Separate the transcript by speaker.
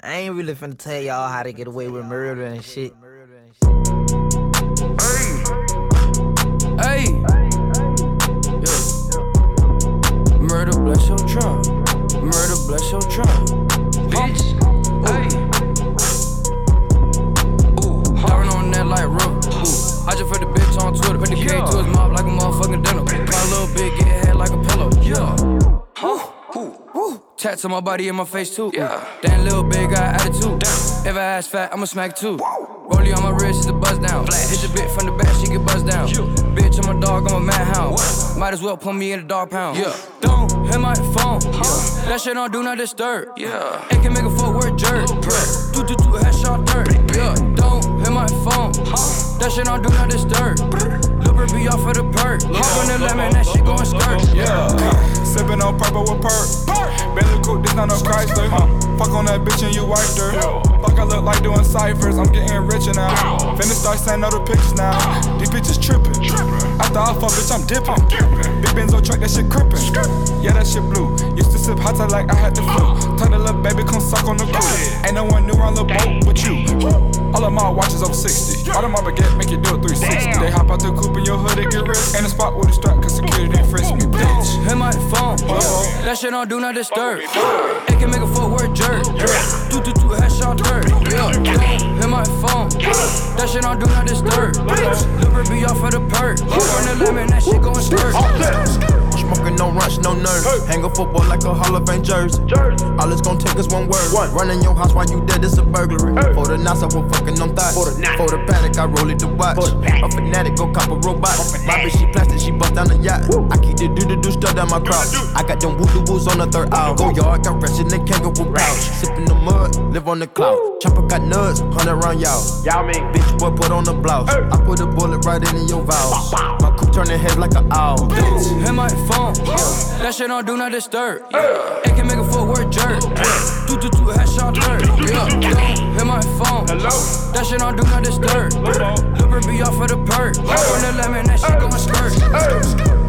Speaker 1: I ain't really finna tell y'all how to get away with murder and shit.
Speaker 2: Hey, yeah. Murder bless your trunk. Murder bless your trunk. Bitch, hey. Ooh, diving on that like rope. Ooh, I just put the bitch on Twitter. Put the K to his mouth like a motherfucking dinner. My little bitch get head like a pillow. Yeah. Huh? Tats on my body and my face too. Yeah. Damn little bitch got attitude. Damn. If I ass fat, I'ma smack too. Rollie on my wrist is a buzz down. Hit the bit from the back, she get buzzed down. Bitch, I'm a dog, I'm a madhound. Might as well put me in a dog pound. Yeah. Don't hit my phone. Yeah. That shit on do not disturb. Yeah. It can make a footwork jerk. Do headshot dirt. Yeah. Don't hit my phone. That shit on do not disturb. Looper be off of the perk. Hop on the lemon, that shit going skirt.
Speaker 3: Yeah. Sippin' on purple with perk. Bentley coupe, this not no Chrysler. Fuck on that bitch and you wiped her. Fuck, I look like doing ciphers. I'm getting richer now. Finna start sending all the pictures now. These bitches trippin'. After I fuck, bitch, I'm dippin'. Big Benzo truck, that shit crippin'. Yeah, that shit blue. Used to sip hot like I had the flu. Tell the little baby, come suck on the crew. Ain't no one new on the boat but you. All of my watches over 60. All of my baguette make you do a 360. They hop out the coupe in your hood, they get risk. Ain't a spot with a strap, cause security didn't frisk me, bitch.
Speaker 2: Hit my phone. That shit on do not disturb. It can make a footwork jerk. Do headshot dirt. Yeah. Hit my phone. That shit on do not disturb. Looper be off of the perk. Hop on the lemon, that shit going skirt.
Speaker 4: Smoking, no rush, no nerves. Hang a football like a Hall of Fame jersey. All it's gonna take is one word. Running your house while you dead is a burglary. For the nights I was fucking on thighs. For the paddock, I roll it to watch. A fanatic, go cop a robot. My bitch, she plastic, she bust down the yacht. I keep the do stuff down my crotch. I got them woo-doo-woos on the third hour. Go yard, got rest in the kangaroo pouch. Sippin' the mud, live on the cloud. Chopper got nuts, 100 round y'all. Bitch, boy, put on the blouse. I put a bullet right in your valves. My coupe turning heads like an owl.
Speaker 2: Hit my phone. That shit on do not disturb. It can make a footwork jerk. Do headshot dirt. Yeah. Hit my phone. That shit on do not disturb. Looper be off of the perk. Hop on the lemon, that shit going skirt.